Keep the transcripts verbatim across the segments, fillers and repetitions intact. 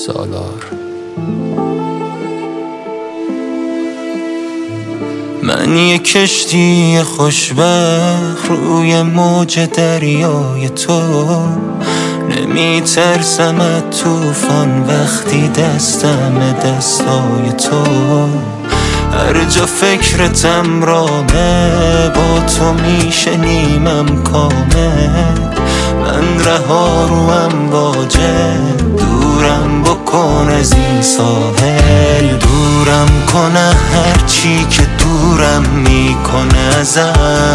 سالار. من یه کشتی خوشبخت روی موج دریای تو، نمیترسم از طوفان وقتی دستم دستای تو. هر جا فکرتم رامه با تو میشنیمم کامل. من رها رو امواجه دورم بکن از این ساحل. دورم کنه هرچی که دورم میکنه ازت.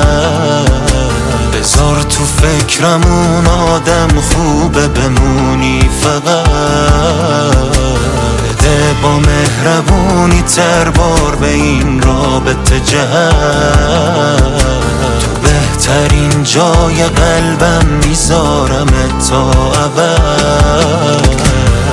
بذار تو فکرم اون آدم خوبه بمونی فقط. بده با مهربونی تر بار به این رابطه جهت. تو بهترین جای قلبم میذارم تا ابد.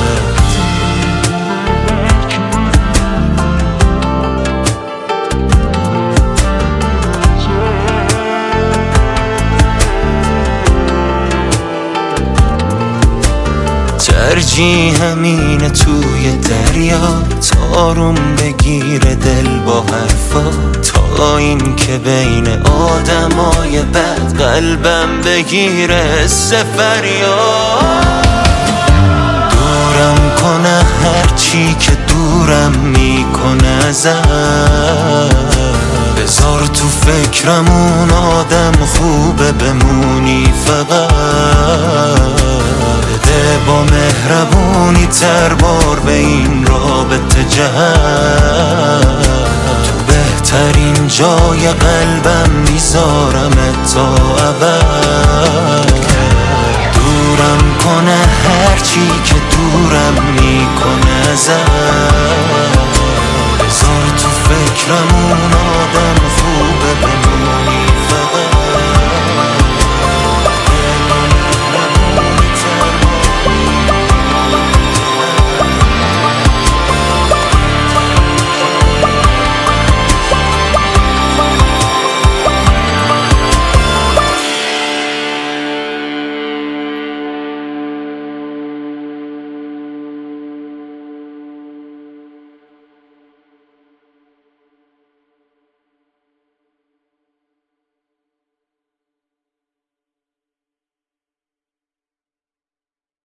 ترجیح همینه توی دریا تاروم بگیره دل با حرفا، تا این که بین آدمای بد قلبم بگیره حس فریاد. دورم کنه هرچی که دورم میکنه ازت. بذار تو فکرم اون آدم خوبه بمونی فقط. بده با مهربونی تر بار به این رابطه جهت. تو بهترین جای قلبم میذارم تا ابد. دورم کنه هرچی که دورم میکنه ازت. بذار تو فکرم